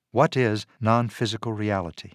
What is non-physical reality?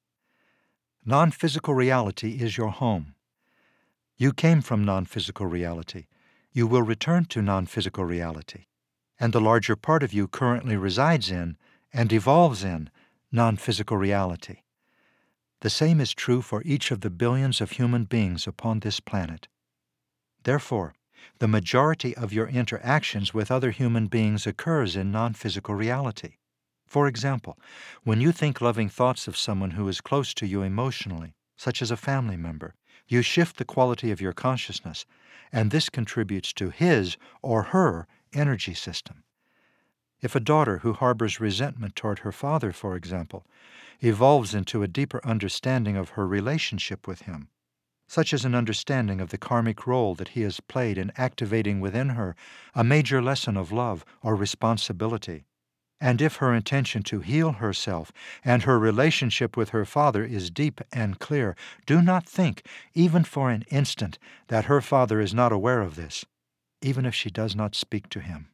Non-physical reality is your home. You came from non-physical reality. You will return to non-physical reality. And the larger part of you currently resides in and evolves in non-physical reality. The same is true for each of the billions of human beings upon this planet. Therefore, the majority of your interactions with other human beings occurs in non-physical reality. For example, when you think loving thoughts of someone who is close to you emotionally, such as a family member, you shift the quality of your consciousness, and this contributes to his or her energy system. If a daughter who harbors resentment toward her father, for example, evolves into a deeper understanding of her relationship with him, such as an understanding of the karmic role that he has played in activating within her a major lesson of love or responsibility, and if her intention to heal herself and her relationship with her father is deep and clear, do not think, even for an instant, that her father is not aware of this, even if she does not speak to him.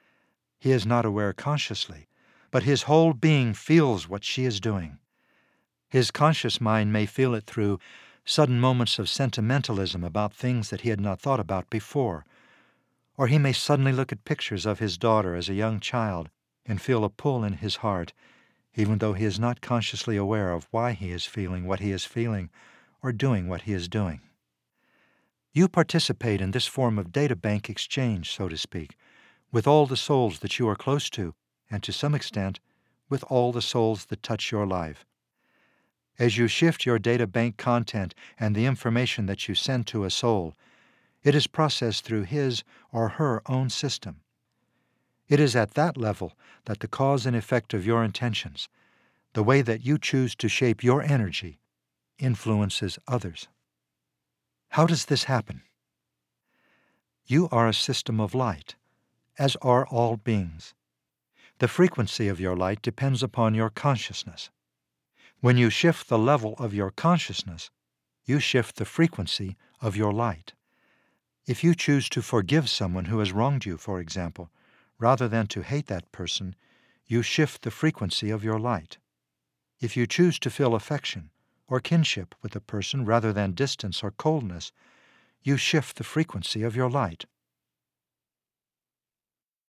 He is not aware consciously, but his whole being feels what she is doing. His conscious mind may feel it through sudden moments of sentimentalism about things that he had not thought about before, or he may suddenly look at pictures of his daughter as a young child and feel a pull in his heart, even though he is not consciously aware of why he is feeling what he is feeling or doing what he is doing. You participate in this form of data bank exchange, so to speak, with all the souls that you are close to, and to some extent, with all the souls that touch your life. As you shift your data bank content and the information that you send to a soul, it is processed through his or her own system. It is at that level that the cause and effect of your intentions, the way that you choose to shape your energy, influences others. How does this happen? You are a system of light, as are all beings. The frequency of your light depends upon your consciousness. When you shift the level of your consciousness, you shift the frequency of your light. If you choose to forgive someone who has wronged you, for example, rather than to hate that person, you shift the frequency of your light. If you choose to feel affection or kinship with a person rather than distance or coldness, you shift the frequency of your light.